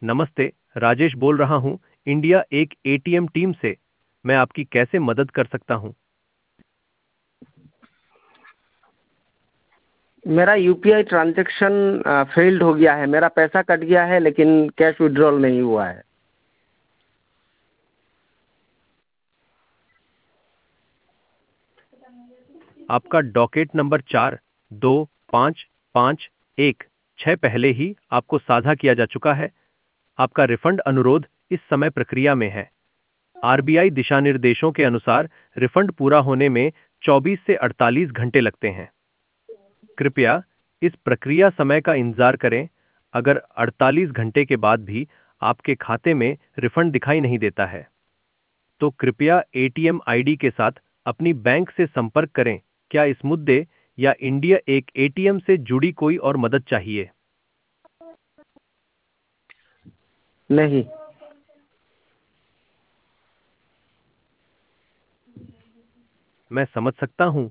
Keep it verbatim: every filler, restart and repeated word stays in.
नमस्ते, राजेश बोल रहा हूँ, इंडिया एक एटीएम टीम से। मैं आपकी कैसे मदद कर सकता हूँ? मेरा यूपीआई ट्रांजैक्शन फेल्ड हो गया है। मेरा पैसा कट गया है लेकिन कैश विड्रॉल नहीं हुआ है। आपका डॉकेट नंबर चार दो पाँच पाँच एक छः पहले ही आपको साझा किया जा चुका है। आपका रिफंड अनुरोध इस समय प्रक्रिया में है। आरबीआई दिशा निर्देशों के अनुसार रिफंड पूरा होने में चौबीस से अड़तालीस घंटे लगते हैं। कृपया इस प्रक्रिया समय का इंतजार करें। अगर अड़तालीस घंटे के बाद भी आपके खाते में रिफंड दिखाई नहीं देता है, तो कृपया एटीएम आईडी के साथ अपनी बैंक से संपर्क करें। क्या इस मुद्दे या इंडिया एक एटीएम से जुड़ी कोई और मदद चाहिए? नहीं। मैं समझ सकता हूं